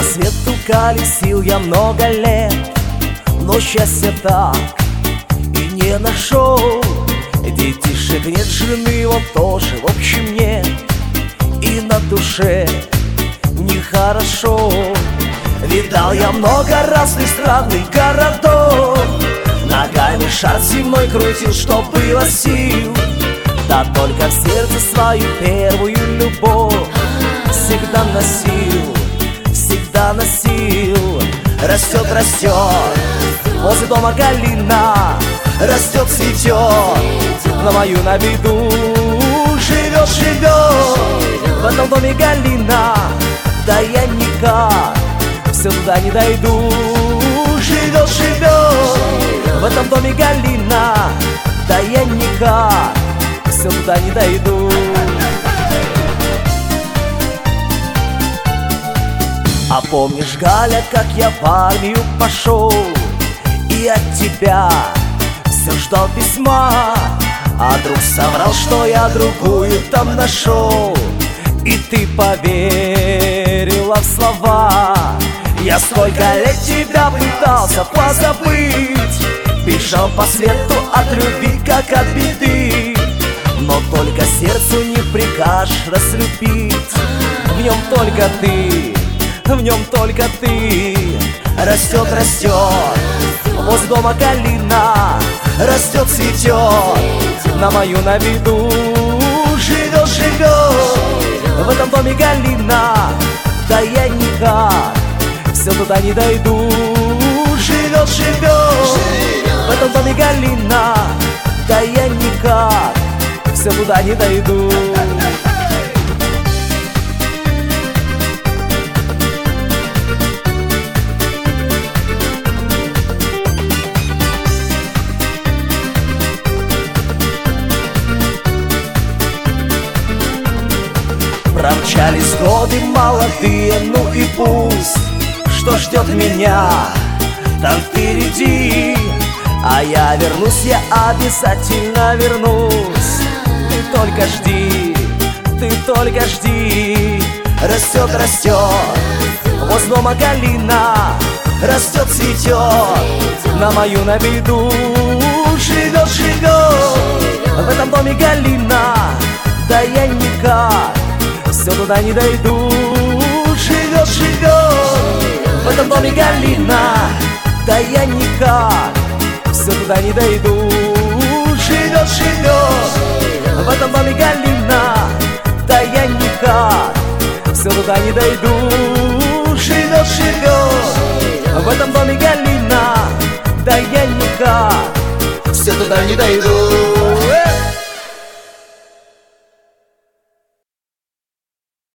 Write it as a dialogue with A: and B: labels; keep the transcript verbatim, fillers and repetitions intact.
A: свету колесил я много лет, но счастья так и не нашел. Детишек нет, жены его тоже, в общем, нет. И на душе нехорошо. Видал я много разных странных городов, ногами шар земной крутил, что было сил. Да только в сердце свою первую любовь всегда носил, всегда носил. Растет, растет, возле дома галина, растет, цветет, на мою на беду. Живет, живет, в этом доме галина, да я никак все туда не дойду. Живет, живет, в этом доме галина, да я никак все туда не дойду. А помнишь, Галя, как я в армию пошел, и от тебя все ждал письма, а друг соврал, что я другую там нашел, и ты поверила в слова. Я сколько лет тебя пытался позабыть, бежал по свету от любви, как от беды, но только сердцу не прикажешь разлюбить. В нем только ты, в нем только ты. Растет, растет, возле дома калина, растет, цветет, на мою на беду. Живет, живет, в этом доме галина, да я никак все туда не дойду. Живет, живет, в этом доме галина, да я никак все туда не дойду. Промчались годы молодые, ну и пусть, что ждет меня там впереди. А я вернусь, я обязательно вернусь. Ты только жди, ты только жди. Растет, растет, возле дома галина, растет, цветет, на мою на беду. Живет, живет, в этом доме галина, да я никак все туда не дойду. Живет, живет, в этом доме галина, да я никак все туда не дойду. Живет, живет, в этом доме галина, да я никак все туда не дойду. Живет, живет, в этом доме галина, да я никак все туда не дойду.